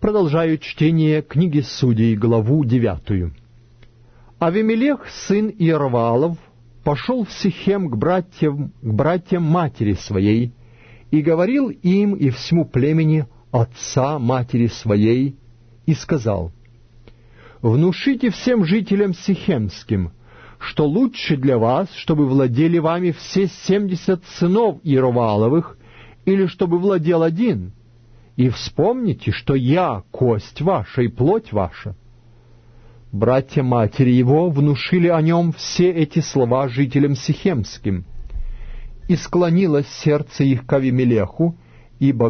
Продолжаю чтение книги Судей, главу 9. Авимелех, сын Иерваалов, пошел в Сихем к братьям матери своей, и говорил им и всему племени отца матери своей, и сказал: «Внушите всем жителям сихемским, что лучше для вас, чтобы владели вами все 70 сынов Иервааловых, или чтобы владел один. И вспомните, что я кость ваша и плоть ваша». Братья матери его внушили о нем все эти слова жителям сихемским. И склонилось сердце их к Авимелеху, ибо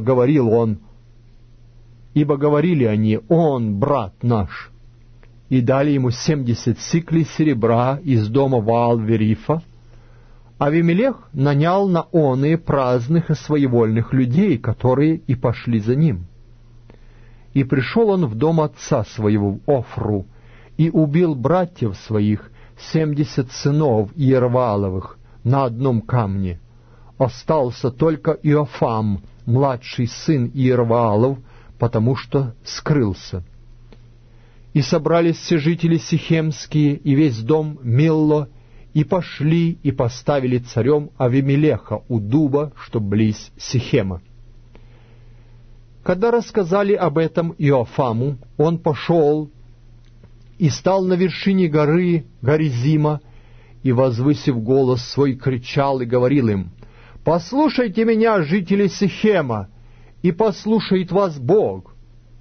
говорили они: «Он, брат наш». И дали ему 70 сиклей серебра из дома Ваал-Верифа. Авимелех нанял на оные праздных и своевольных людей, которые и пошли за ним. И пришел он в дом отца своего, в Офру, и убил братьев своих, 70 сынов Иервааловых, на одном камне. Остался только Иофам, младший сын Иерваалов, потому что скрылся. И собрались все жители сихемские и весь дом Милло, и пошли и поставили царем Авимелеха у дуба, что близ Сихема. Когда рассказали об этом Иофаму, он пошел и стал на вершине горы Горизима, и, возвысив голос свой, кричал и говорил им: «Послушайте меня, жители Сихема, и послушает вас Бог.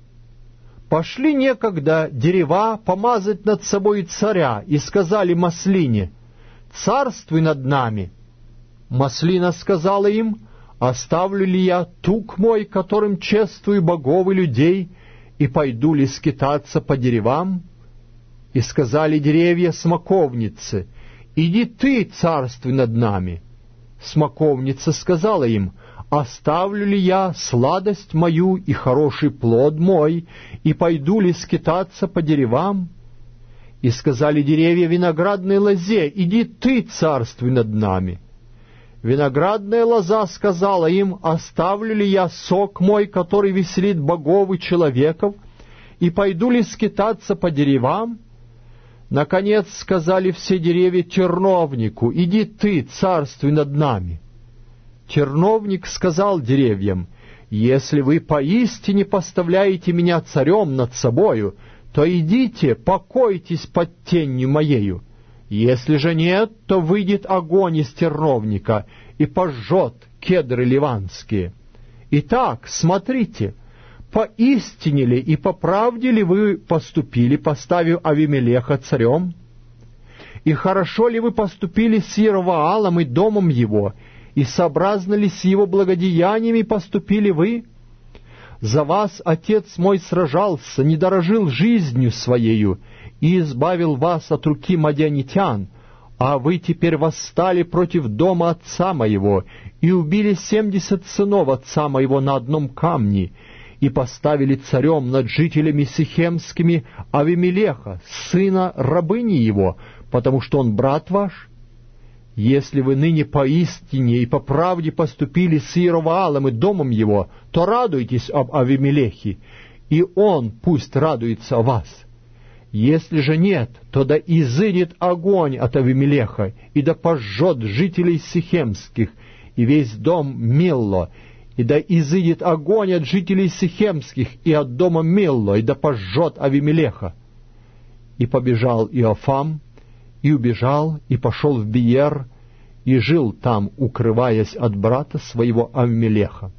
Пошли некогда дерева помазать над собой царя, и сказали маслине: царствуй над нами. Маслина сказала им: оставлю ли я тук мой, которым чествую богов и людей, и пойду ли скитаться по деревам? И сказали деревья смоковнице: иди ты, царствуй над нами. Смоковница сказала им: оставлю ли я сладость мою и хороший плод мой, и пойду ли скитаться по деревам? И сказали деревья виноградной лозе: иди ты, царствуй над нами. Виноградная лоза сказала им: оставлю ли я сок мой, который веселит богов и человеков, и пойду ли скитаться по деревам? Наконец сказали все деревья терновнику: иди ты, царствуй над нами. Терновник сказал деревьям: если вы поистине поставляете меня царем над собою, то идите, покойтесь под тенью моею. Если же нет, то выйдет огонь из терновника и пожжет кедры ливанские. Итак, смотрите, поистине ли и по правде ли вы поступили, поставив Авимелеха царем? И хорошо ли вы поступили с Иерваалом и домом его, и сообразно ли с его благодеяниями поступили вы? За вас отец мой сражался, не дорожил жизнью своею, и избавил вас от руки мадианитян, а вы теперь восстали против дома отца моего, и убили 70 сынов отца моего на одном камне, и поставили царем над жителями сихемскими Авимелеха, сына рабыни его, потому что он брат ваш? Если вы ныне поистине и по правде поступили с Иерваалом и домом его, то радуйтесь об Авимелехе, и он пусть радуется о вас. Если же нет, то да изыдет огонь от Авимелеха, и да пожжет жителей сихемских, и весь дом Милло, и да изыдет огонь от жителей сихемских и от дома Милло, и да пожжет Авимелеха». И побежал Иофам, и убежал, и пошел в Биер, и жил там, укрываясь от брата своего Авимелеха.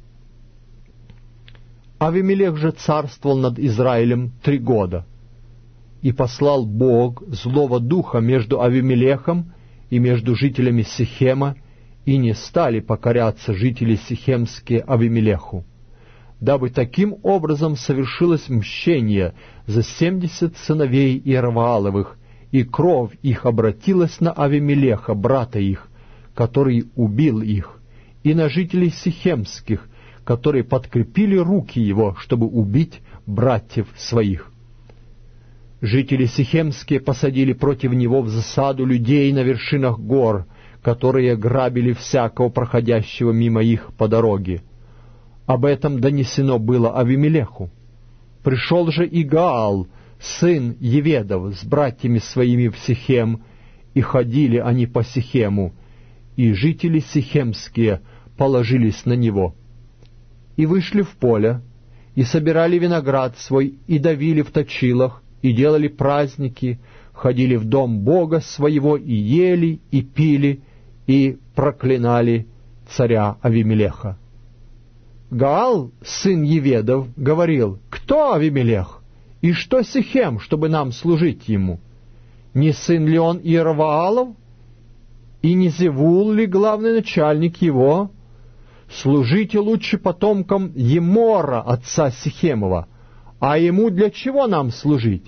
Авимелех же царствовал над Израилем 3 года. И послал Бог злого духа между Авимелехом и между жителями Сихема, и не стали покоряться жители сихемские Авимелеху, дабы таким образом совершилось мщение за 70 сыновей Иервааловых, и кровь их обратилась на Авимелеха, брата их, который убил их, и на жителей сихемских, которые подкрепили руки его, чтобы убить братьев своих. Жители сихемские посадили против него в засаду людей на вершинах гор, которые грабили всякого проходящего мимо их по дороге. Об этом донесено было Авимелеху. Пришел же и Гаал, сын Еведов, с братьями своими в Сихем, и ходили они по Сихему, и жители сихемские положились на него. И вышли в поле, и собирали виноград свой, и давили в точилах, и делали праздники, ходили в дом Бога своего, и ели, и пили, и проклинали царя Авимелеха. Гаал, сын Еведов, говорил: «Кто Авимелех? И что Сихем, чтобы нам служить ему? Не сын ли он Иерваалов? И не Зевул ли главный начальник его? Служите лучше потомкам Емора, отца Сихемова, а ему для чего нам служить?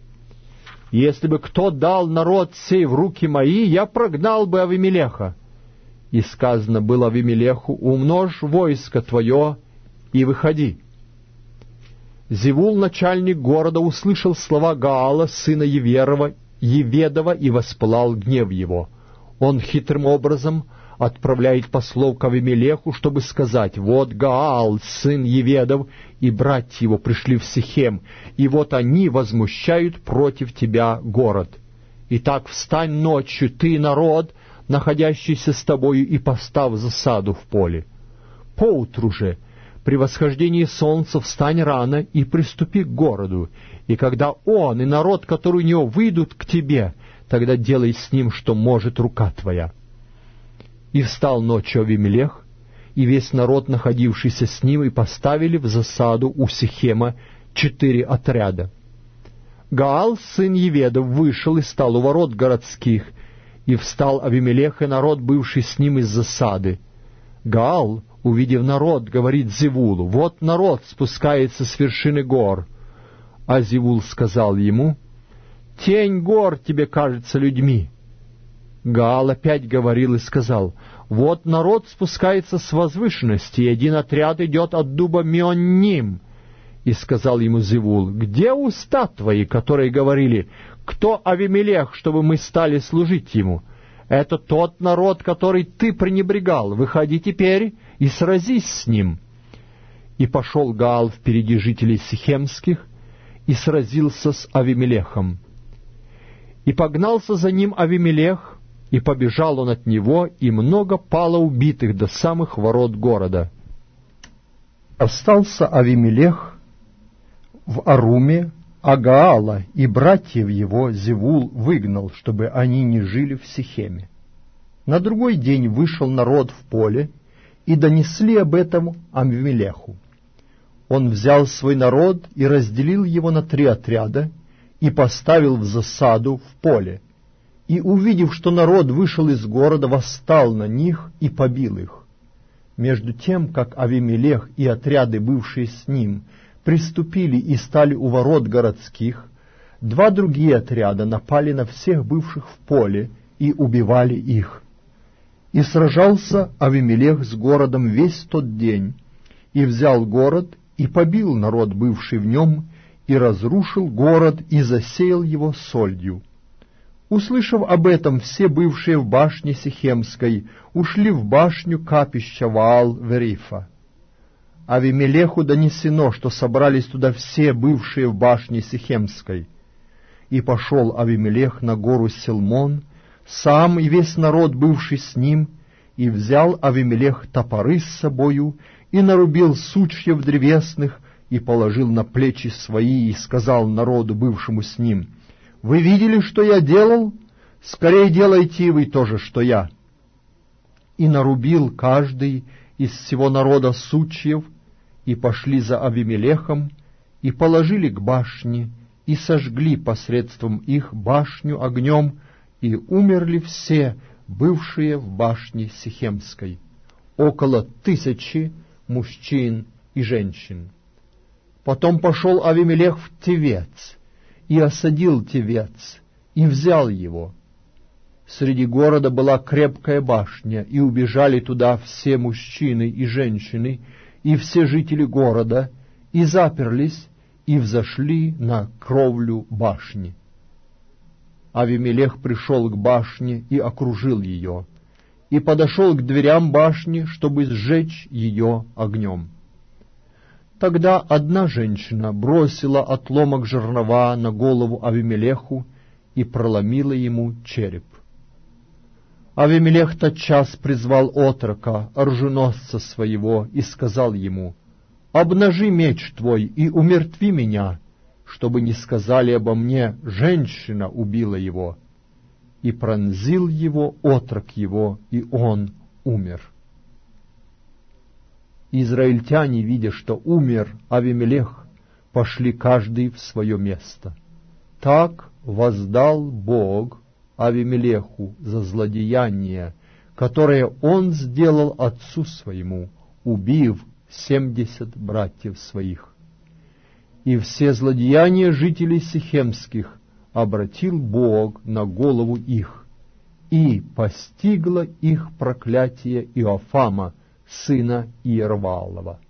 Если бы кто дал народ сей в руки мои, я прогнал бы Авимелеха». И сказано было Авимелеху: «Умножь войско твое и выходи». Зевул, начальник города, услышал слова Гаала, сына Еведова, и воспылал гнев его. Он хитрым образом отправляет послов к Авимелеху, чтобы сказать: «Вот Гаал, сын Еведов, и братья его пришли в Сихем, и вот они возмущают против тебя город. Итак, встань ночью, ты и народ, находящийся с тобою, и поставь засаду в поле. Поутру же, при восхождении солнца, встань рано и приступи к городу, и когда он и народ, который у него, выйдут к тебе, тогда делай с ним, что может рука твоя». И встал ночью Авимелех, и весь народ, находившийся с ним, и поставили в засаду у Сихема 4 отряда. Гаал, сын Еведов, вышел и стал у ворот городских, и встал Авимелех и народ, бывший с ним, из засады. Гаал, увидев народ, говорит Зевулу: «Вот народ спускается с вершины гор». А Зевул сказал ему: «Тень гор тебе кажется людьми». Гаал опять говорил и сказал: «Вот народ спускается с возвышенности, и один отряд идет от дуба Меонним». И сказал ему Зевул: «Где уста твои, которые говорили: кто Авимелех, чтобы мы стали служить ему? Это тот народ, который ты пренебрегал. Выходи теперь и сразись с ним». И пошел Гаал впереди жителей сихемских и сразился с Авимелехом. И погнался за ним Авимелех, и побежал он от него, и много пало убитых до самых ворот города. Остался Авимелех в Аруме, а Гаала и братьев его Зевул выгнал, чтобы они не жили в Сихеме. На другой день вышел народ в поле, и донесли об этом Авимелеху. Он взял свой народ и разделил его на 3 отряда, и поставил в засаду в поле. И, увидев, что народ вышел из города, восстал на них и побил их. Между тем, как Авимелех и отряды, бывшие с ним, приступили и стали у ворот городских, 2 другие отряда напали на всех бывших в поле и убивали их. И сражался Авимелех с городом весь тот день, и взял город, и побил народ, бывший в нем, и разрушил город, и засеял его сольдью. Услышав об этом, все бывшие в башне Сихемской ушли в башню капища Ваал-Верифа. Авимелеху донесено, что собрались туда все бывшие в башне Сихемской. И пошел Авимелех на гору Силмон, сам и весь народ, бывший с ним, и взял Авимелех топоры с собою, и нарубил сучьев древесных, и положил на плечи свои, и сказал народу, бывшему с ним: «Вы видели, что я делал? Скорее делайте и вы то же, что я». И нарубил каждый из всего народа сучьев, и пошли за Авимелехом, и положили к башне, и сожгли посредством их башню огнем, и умерли все, бывшие в башне Сихемской, около 1000 мужчин и женщин. Потом пошел Авимелех в Тевец, и осадил Тевец, и взял его. Среди города была крепкая башня, и убежали туда все мужчины и женщины, и все жители города, и заперлись, и взошли на кровлю башни. Авимелех пришел к башне и окружил ее, и подошел к дверям башни, чтобы сжечь ее огнем. Тогда одна женщина бросила отломок жернова на голову Авимелеху и проломила ему череп. Авимелех тотчас призвал отрока, оруженосца своего, и сказал ему: «Обнажи меч твой и умертви меня, чтобы не сказали обо мне: женщина убила его». И пронзил его отрок его, и он умер. Израильтяне, видя, что умер Авимелех, пошли каждый в свое место. Так воздал Бог Авимелеху за злодеяние, которое он сделал отцу своему, убив 70 братьев своих. И все злодеяния жителей Сихемских обратил Бог на голову их, и постигло их проклятие Иофама, сына Иерваалова.